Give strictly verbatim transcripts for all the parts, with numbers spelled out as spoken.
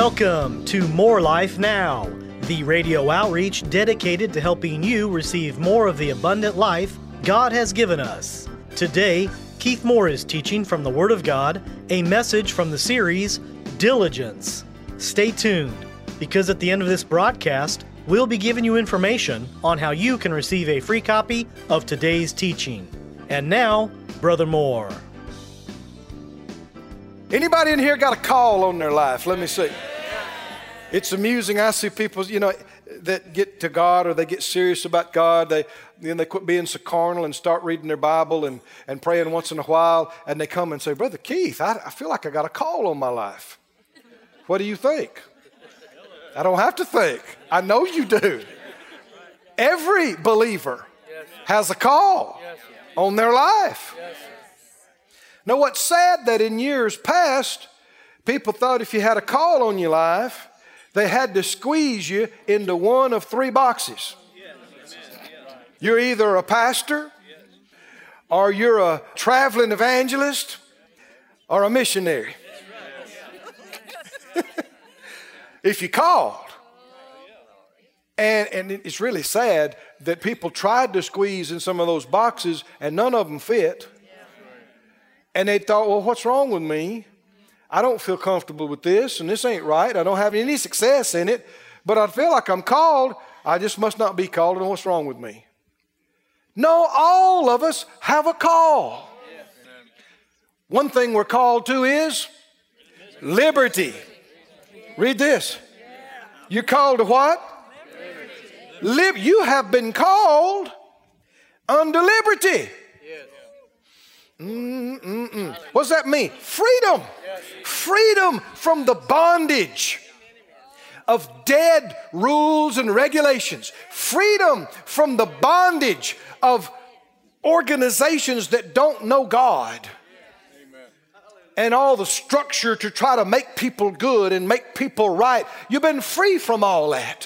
Welcome to More Life Now, the radio outreach dedicated to helping you receive more of the abundant life God has given us. Today, Keith Moore is teaching from the Word of God, a message from the series, Diligence. Stay tuned, because at the end of this broadcast, we'll be giving you information on how you can receive a free copy of today's teaching. And now, Brother Moore. Anybody in here got a call on their life? Let me see. It's amusing. I see people, you know, that get to God or they get serious about God. They then they quit being so carnal and start reading their Bible and, and praying once in a while. And they come and say, Brother Keith, I, I feel like I got a call on my life. What do you think? I don't have to think. I know you do. Every believer has a call on their life. Now, what's sad that in years past, people thought if you had a call on your life, they had to squeeze you into one of three boxes. You're either a pastor, or you're a traveling evangelist, or a missionary. If you called. And, and it's really sad that people tried to squeeze in some of those boxes and none of them fit. And they thought, well, what's wrong with me? I don't feel comfortable with this, and this ain't right. I don't have any success in it, but I feel like I'm called. I just must not be called, and what's wrong with me? No, all of us have a call. One thing we're called to is liberty. Read this. You're called to what? Lib- you have been called under liberty. Mm-mm-mm. What does that mean? Freedom. Freedom from the bondage of dead rules and regulations. Freedom from the bondage of organizations that don't know God. And all the structure to try to make people good and make people right. You've been free from all that.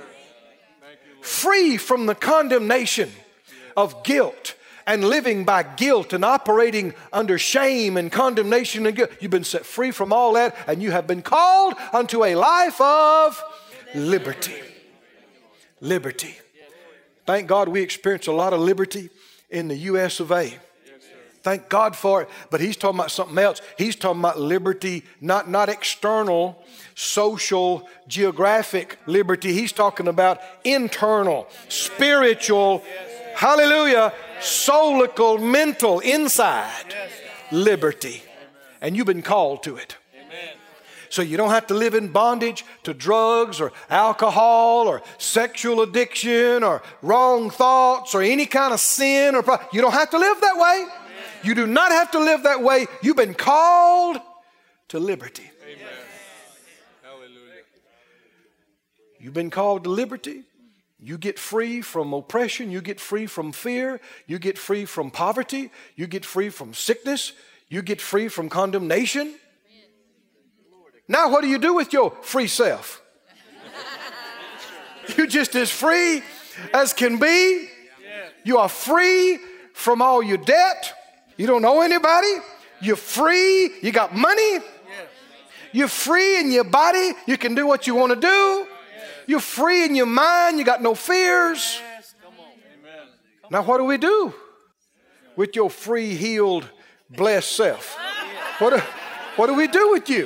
Free from the condemnation of guilt and living by guilt and operating under shame and condemnation and guilt. You've been set free from all that, and you have been called unto a life of liberty. Liberty. Thank God we experience a lot of liberty in the U S of A. Thank God for it. But he's talking about something else. He's talking about liberty, not, not external, social, geographic liberty. He's talking about internal, spiritual, hallelujah, soulical, mental, inside liberty. And you've been called to it. So you don't have to live in bondage to drugs or alcohol or sexual addiction or wrong thoughts or any kind of sin. Or pro- you don't have to live that way. You do not have to live that way. You've been called to liberty. Amen. Hallelujah. You've been called to liberty. You get free from oppression. You get free from fear. You get free from poverty. You get free from sickness. You get free from condemnation. Now what do you do with your free self? You're just as free as can be. You are free from all your debt. You don't owe anybody. You're free. You got money. You're free in your body. You can do what you want to do. You're free in your mind. You got no fears. Now what do we do with your free, healed, blessed self? What do, what do we do with you?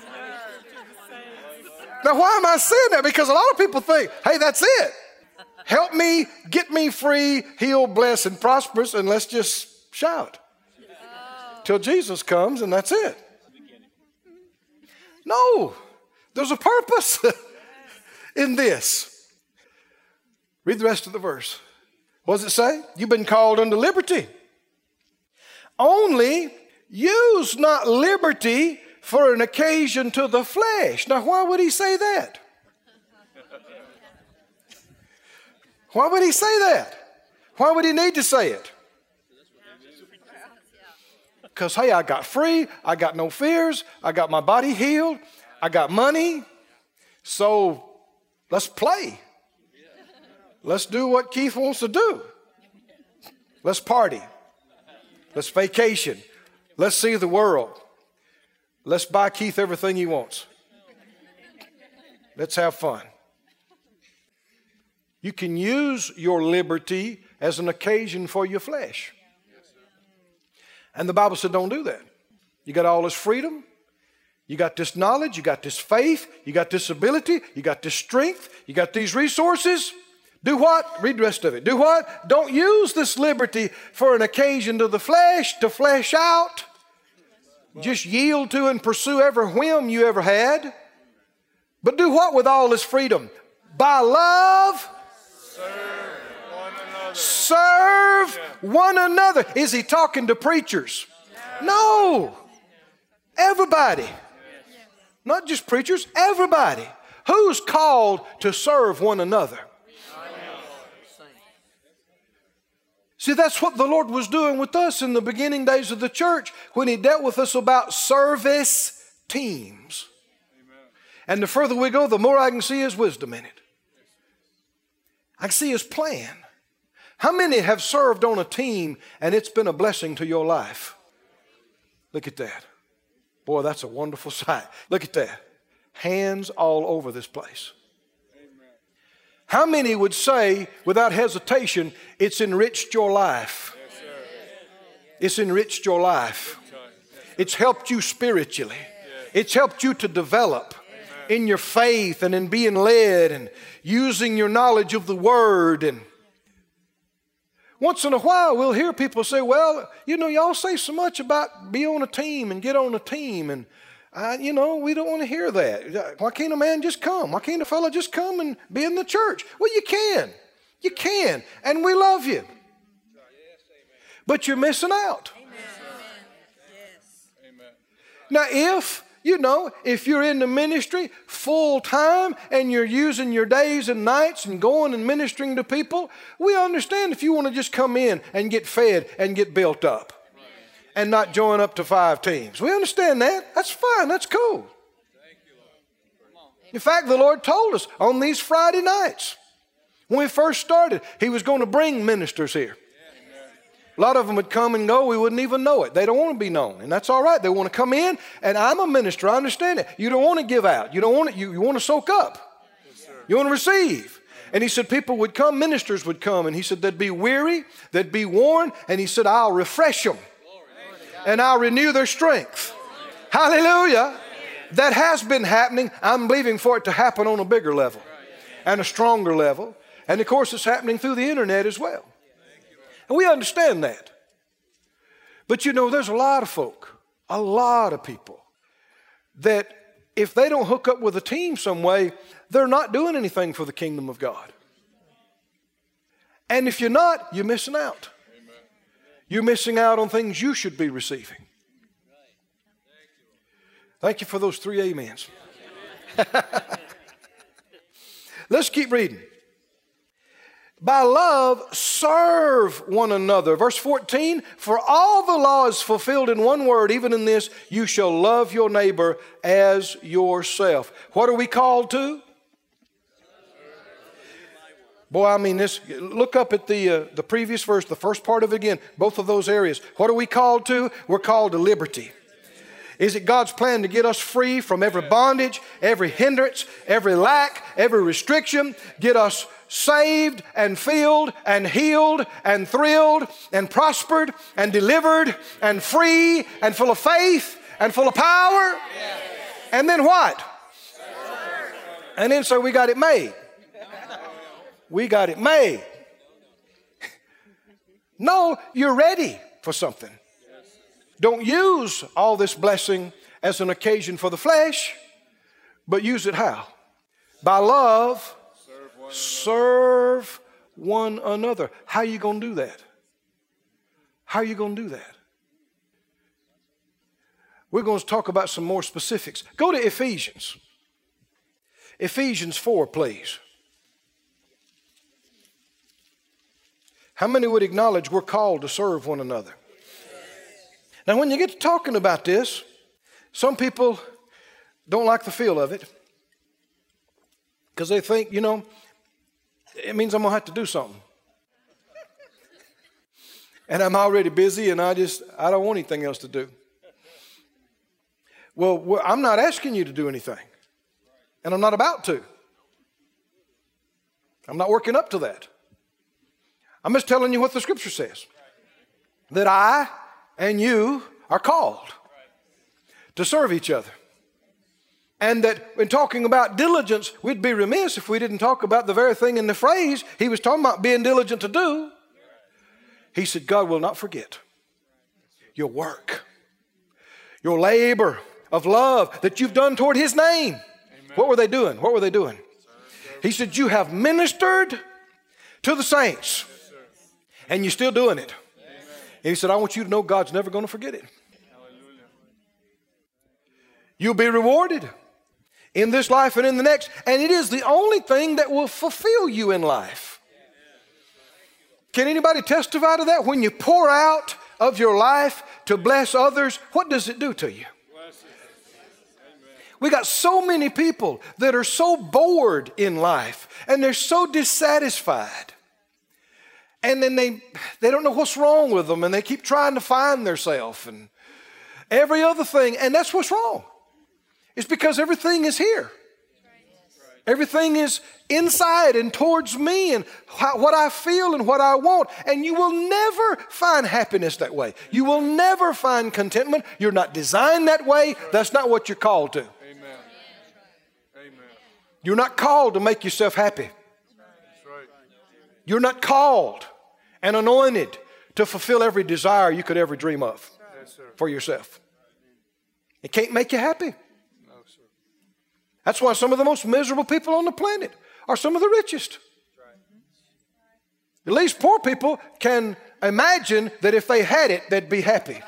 Now why am I saying that? Because a lot of people think, hey, that's it. Help me, get me free, healed, blessed, and prosperous, and let's just shout. Till Jesus comes and that's it. No, there's a purpose in this. Read the rest of the verse. What does it say? You've been called unto liberty. Only use not liberty for an occasion to the flesh. Now why would he say that? Why would he say that? Why would he need to say it? Because, hey, I got free, I got no fears, I got my body healed, I got money, so let's play. Let's do what Keith wants to do. Let's party. Let's vacation. Let's see the world. Let's buy Keith everything he wants. Let's have fun. You can use your liberty as an occasion for your flesh. And the Bible said don't do that. You got all this freedom. You got this knowledge. You got this faith. You got this ability. You got this strength. You got these resources. Do what? Read the rest of it. Do what? Don't use this liberty for an occasion to the flesh, to flesh out. Just yield to and pursue every whim you ever had. But do what with all this freedom? By love, serve one another. Serve one another. Is he talking to preachers? No. Everybody. Not just preachers, everybody. Who's called to serve one another? See, that's what the Lord was doing with us in the beginning days of the church when he dealt with us about service teams. Amen. And the further we go, the more I can see his wisdom in it. I can see his plan. How many have served on a team and it's been a blessing to your life? Look at that. Boy, that's a wonderful sight. Look at that. Hands all over this place. How many would say, without hesitation, it's enriched your life? Yes, it's enriched your life. It's helped you spiritually. It's helped you to develop in your faith and in being led and using your knowledge of the Word. And once in a while, we'll hear people say, well, you know, y'all say so much about be on a team and get on a team. And Uh, you know, we don't want to hear that. Why can't a man just come? Why can't a fellow just come and be in the church? Well, you can. You can. And we love you. But you're missing out. Amen. Now, if, you know, if you're in the ministry full time and you're using your days and nights and going and ministering to people, we understand if you want to just come in and get fed and get built up. And not join up to five teams. We understand that. That's fine. That's cool. In fact, the Lord told us on these Friday nights, when we first started, he was going to bring ministers here. A lot of them would come and go. We wouldn't even know it. They don't want to be known. And that's all right. They want to come in. And I'm a minister. I understand it. You don't want to give out. You don't want to, you, you want to soak up. You want to receive. And he said people would come, ministers would come. And he said they'd be weary, they'd be worn. And he said, I'll refresh them. And I'll renew their strength. Hallelujah. That has been happening. I'm believing for it to happen on a bigger level and a stronger level. And of course, it's happening through the internet as well. And we understand that. But you know, there's a lot of folk, a lot of people that if they don't hook up with a team some way, they're not doing anything for the kingdom of God. And if you're not, you're missing out. You're missing out on things you should be receiving. Thank you for those three amens. Let's keep reading. By love, serve one another. Verse fourteen, for all the law is fulfilled in one word, even in this, you shall love your neighbor as yourself. What are we called to? Boy, I mean this, look up at the uh, the previous verse, the first part of it again, both of those areas. What are we called to? We're called to liberty. Is it God's plan to get us free from every bondage, every hindrance, every lack, every restriction, get us saved and filled and healed and thrilled and prospered and delivered and free and full of faith and full of power? Yes. And then what? Serve. And then so we got it made. We got it made. No, you're ready for something. Don't use all this blessing as an occasion for the flesh, but use it how? By love, serve one, serve one another. How are you going to do that? How are you going to do that? We're going to talk about some more specifics. Go to Ephesians. Ephesians four, please. How many would acknowledge we're called to serve one another? Now, when you get to talking about this, some people don't like the feel of it because they think, you know, it means I'm going to have to do something. And I'm already busy and I just, I don't want anything else to do. Well, I'm not asking you to do anything. And I'm not about to. I'm not working up to that. I'm just telling you what the Scripture says. That I and you are called to serve each other. And that in talking about diligence, we'd be remiss if we didn't talk about the very thing in the phrase he was talking about being diligent to do. He said, God will not forget your work, your labor of love that you've done toward His name. Amen. What were they doing? What were they doing? He said, you have ministered to the saints, yes, and you're still doing it. Amen. And he said, I want you to know God's never going to forget it. Hallelujah. You'll be rewarded in this life and in the next, and it is the only thing that will fulfill you in life. Can anybody testify to that? When you pour out of your life to bless others, what does it do to you? We got so many people that are so bored in life and they're so dissatisfied. And then they, they don't know what's wrong with them and they keep trying to find themselves and every other thing. And that's what's wrong. It's because everything is here. Everything is inside and towards me and how, what I feel and what I want. And you will never find happiness that way. You will never find contentment. You're not designed that way. That's not what you're called to. You're not called to make yourself happy. You're not called and anointed to fulfill every desire you could ever dream of for yourself. It can't make you happy. That's why some of the most miserable people on the planet are some of the richest. At least poor people can imagine that if they had it, they'd be happy.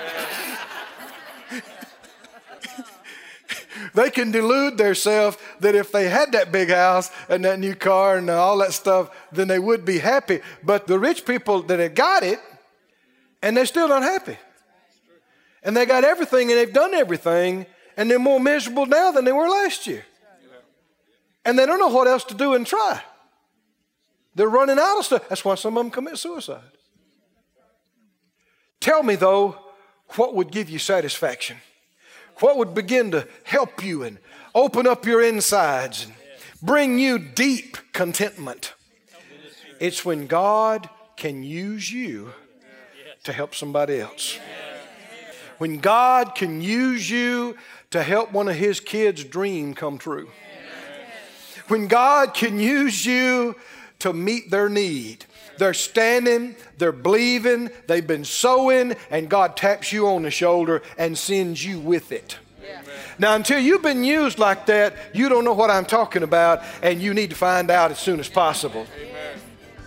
They can delude themselves that if they had that big house and that new car and all that stuff, then they would be happy. But the rich people that have got it, and they're still not happy. And they got everything and they've done everything, and they're more miserable now than they were last year. And they don't know what else to do and try. They're running out of stuff. That's why some of them commit suicide. Tell me, though, what would give you satisfaction? What would begin to help you and open up your insides and bring you deep contentment? It's when God can use you to help somebody else. When God can use you to help one of His kids' dream come true. When God can use you to meet their need. They're standing, they're believing, they've been sowing, and God taps you on the shoulder and sends you with it. Yeah. Now, until you've been used like that, you don't know what I'm talking about, and you need to find out as soon as possible. Amen.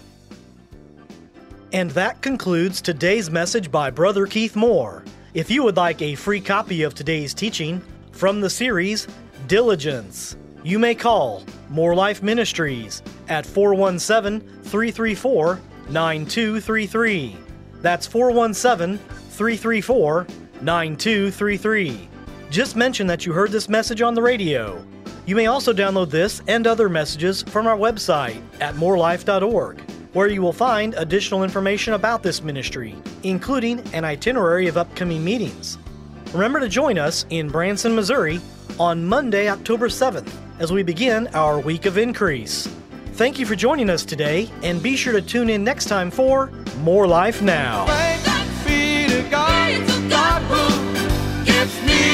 And that concludes today's message by Brother Keith Moore. If you would like a free copy of today's teaching from the series, Diligence, you may call More Life Ministries at four one seven, three three four, nine two three three. That's four one seven, three three four, nine two three three. Just mention that you heard this message on the radio. You may also download this and other messages from our website at more life dot org, where you will find additional information about this ministry, including an itinerary of upcoming meetings. Remember to join us in Branson, Missouri on Monday, October seventh, as we begin our Week of Increase. Thank you for joining us today, and be sure to tune in next time for More Life Now. Thanks be to God, God who gives me